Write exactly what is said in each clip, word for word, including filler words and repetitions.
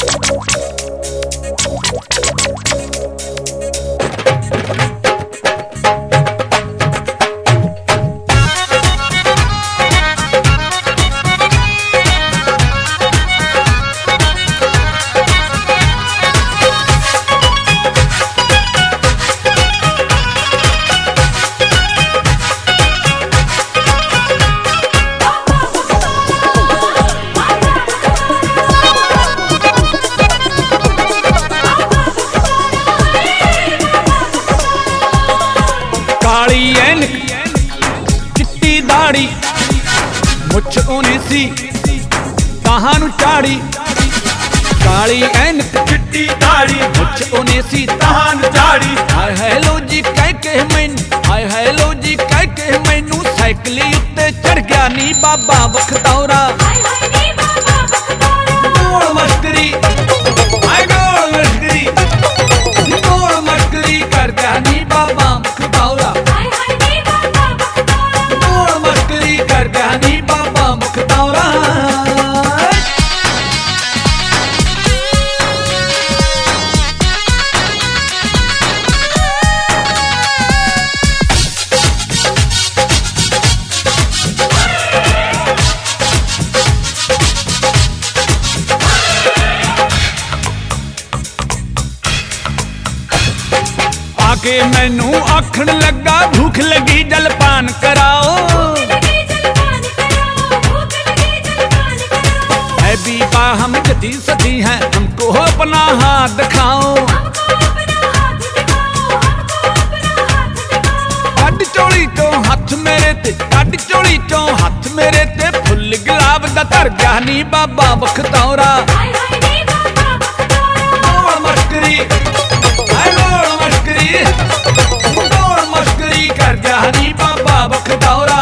काली ऐनक चिट्टी दाड़ी मुछ ओने सी ताहां नू चाड़ी। काली ऐनक चिट्टी दाड़ी मुछ ओने सी ताहां नू चाड़ी। हाय हेलो जी कह के मैनू हाय हेलो जी कह के मैनू साइकली उत्ते चढ़ गया नी बाबा बखतौरा। गोल मस्करी हाय गोल मस्करी गोल मस्करी कर गया नी बाबा बखतौरा। गोल मस्करी कर गया नी बाबा बखतौरा। आके मैनू आखन लगा भूख लगी जलपान कराओ। है बीबा हम जदी सदी हैं हमको अपना हाथ दिखाओ। कड चोली चो हाथ मेरे ते कड चोली चो हाथ मेरे ते फुल गुलाब दा धर गया नी बाबा बखतौरा। गोल मस्करी हाय गोल मस्करी गोल मस्करी कर गया नी बाबा बखतौरा।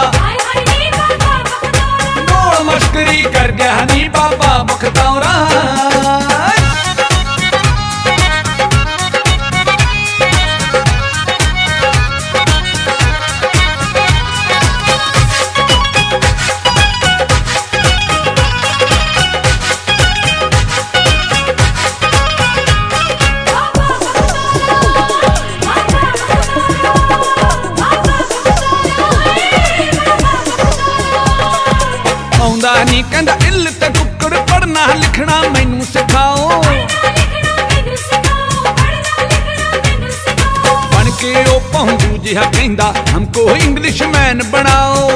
गोल मस्करी कर गया नी बाबा बखतौरा। आउंदा नी कहंदा इल ते कुक्कड़ पढ़ना लिखना मैनू सिखाओ। बन के ओ पहुंचू जिहा कहंदा हमको इंग्लिश मैन बनाओ।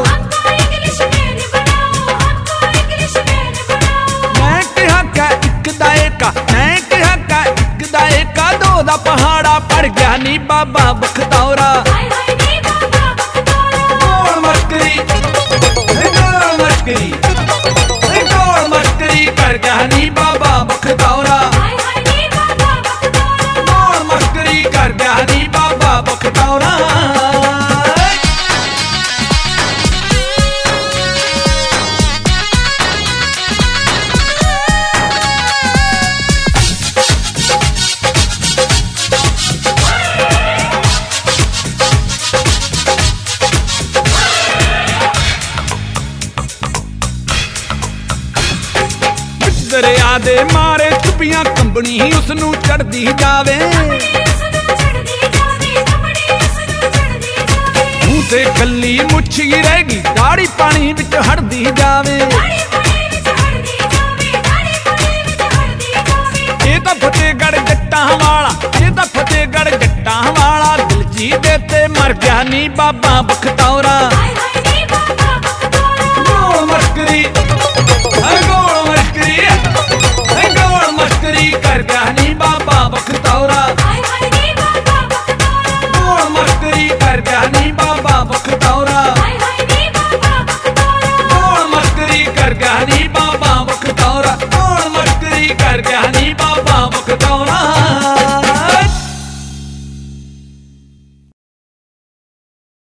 मैं कहा का इक दा एका मैं कहा का इक दा एका दो दा पहाड़ा पड़ गया नी बाबा बखतौरा। गोल मस्करी गोल मस्करी गोल मस्करी कर गया नी बाबा बखतौरा। गोल मस्करी कर गया नी बाबा बखतौरा। दरिया दे मारे चुपियां कंबनी उसनू चढ़दी जावे। मुंह ते कली मुछ ही रहेगी दाढ़ी पानी विच हड़दी जावे। ये तां फतेहगढ़ जट्टां वाला ये तां फतेहगढ़ जट्टां वाला दिल जी दे ते मर गया नी बाबा बखतौरा।